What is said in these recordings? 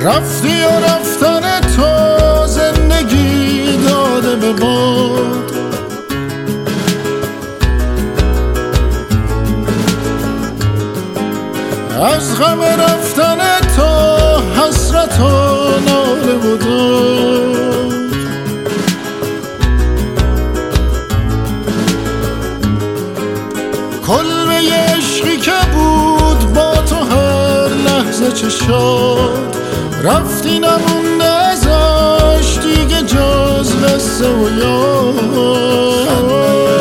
رفتی و رفتن تو زندگی داده به باد. از غم رفتن تو حسرت و ناله و داد. کلبه عشقی که بود با تو هر لحظه چه شاد، رفتی نمونده ازش دیگه جز قصه و یاد.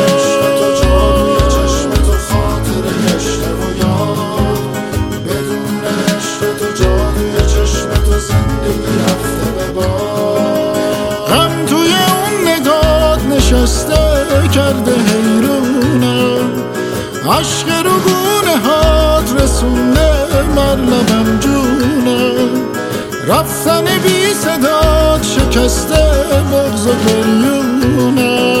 غم توی اون نگات نشسته کرده حیرونم، عشق رو گونه هات رسونده بر لبم جونم. رفتن بی صدات شکسته بغض و گریونم.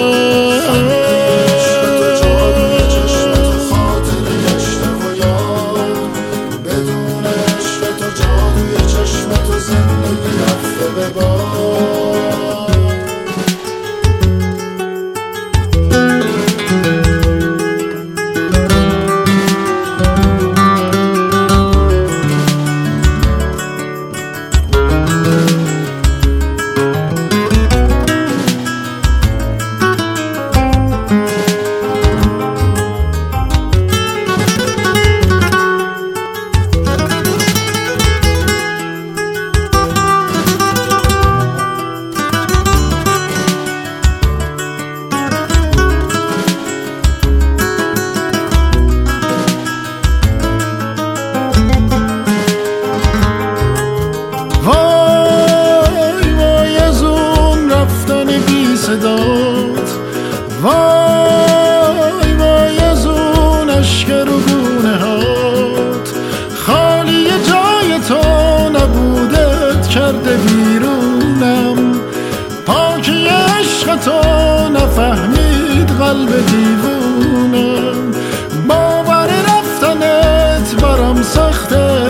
وای وای از اون عشق رو گونه هات، خالی جای تو نبودت کرده بیرونم. پاکی عشق تو نفهمید قلب دیوونم. باور رفتنت برام سخته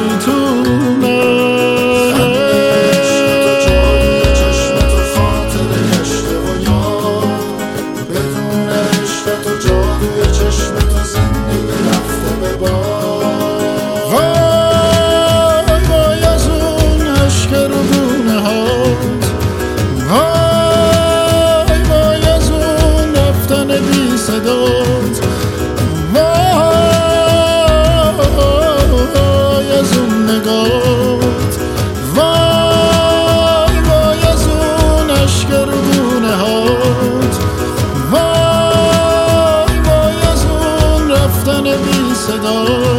نمیتونم. صدا